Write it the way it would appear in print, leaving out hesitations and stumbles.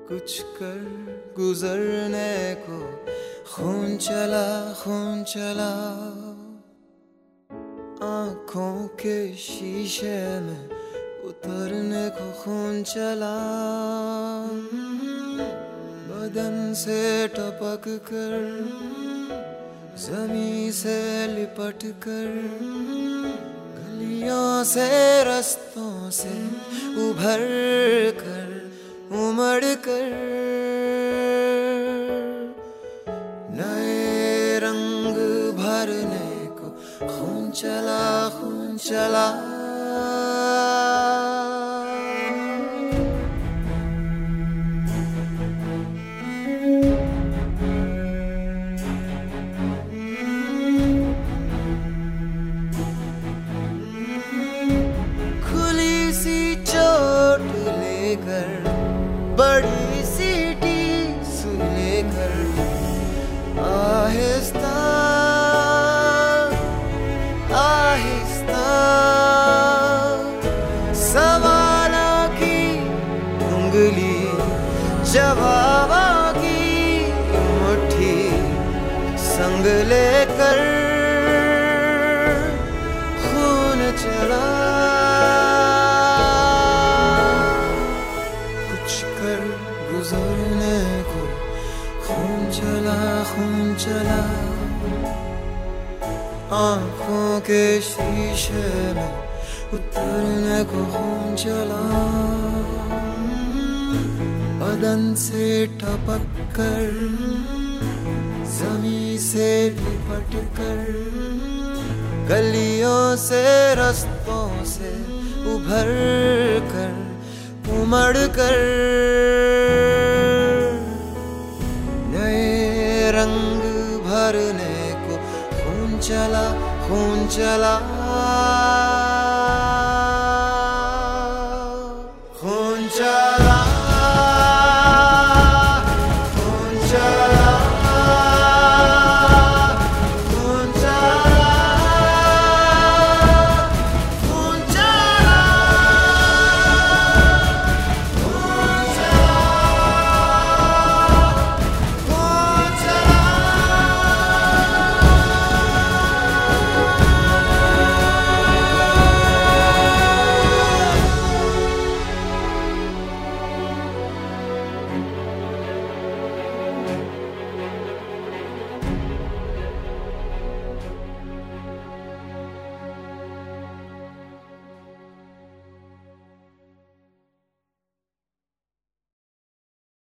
कुछ कर गुजरने को खून चला आंखों के शीशे में उतरने को खून चला बदन से टपक कर जमीन से लिपट कर गलियों से रास्तों से उभर कर उमड़ कर नए रंग भरने को खून चला खुली सी चोट लेकर बड़ी सी टीस लेकर आहिस्ता आहिस्ता सवालों की उंगली जवाबों की मुट्ठी संग लेकर खून चला गुजरने को खून चला आंखों के शीशे में उतरने को खून चला बदन से टपक कर जमीन से लिपट कर गलियों से रास्तों से उभर कर उमड़ कर नए रंग भरने को खून चला